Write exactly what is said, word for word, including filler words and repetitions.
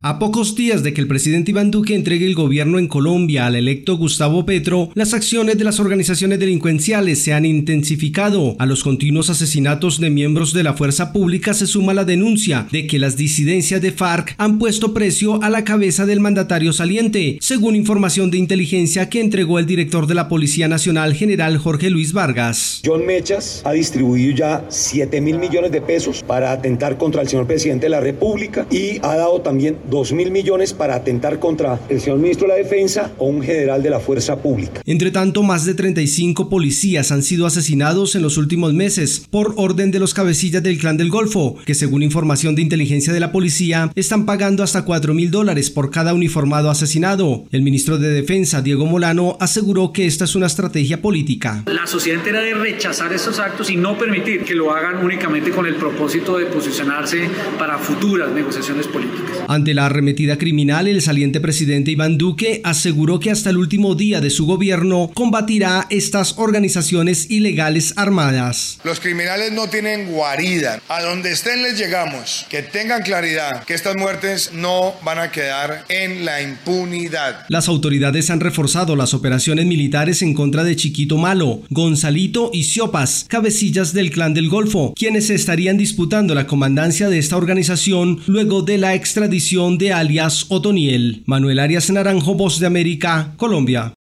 A pocos días de que el presidente Iván Duque entregue el gobierno en Colombia al electo Gustavo Petro, las acciones de las organizaciones delincuenciales se han intensificado. A los continuos asesinatos de miembros de la fuerza pública se suma la denuncia de que las disidencias de FARC han puesto precio a la cabeza del mandatario saliente, según información de inteligencia que entregó el director de la Policía Nacional, general Jorge Luis Vargas. John Mechas ha distribuido ya siete mil millones de pesos para atentar contra el señor presidente de la República y ha dado también dos mil millones para atentar contra el señor ministro de la Defensa o un general de la Fuerza Pública. Entre tanto, más de treinta y cinco policías han sido asesinados en los últimos meses por orden de los cabecillas del Clan del Golfo, que según información de inteligencia de la policía, están pagando hasta cuatro mil dólares por cada uniformado asesinado. El ministro de Defensa, Diego Molano, aseguró que esta es una estrategia política. La sociedad entera debe rechazar estos actos y no permitir que lo hagan únicamente con el propósito de posicionarse para futuras negociaciones políticas. Ante la arremetida criminal, el saliente presidente Iván Duque aseguró que hasta el último día de su gobierno combatirá estas organizaciones ilegales armadas. Los criminales no tienen guarida. A donde estén les llegamos. Que tengan claridad que estas muertes no van a quedar en la impunidad. Las autoridades han reforzado las operaciones militares en contra de Chiquito Malo, Gonzalito y Siopas, cabecillas del Clan del Golfo, quienes estarían disputando la comandancia de esta organización luego de la extradición de alias Otoniel. Manuel Arias Naranjo, Voz de América, Colombia.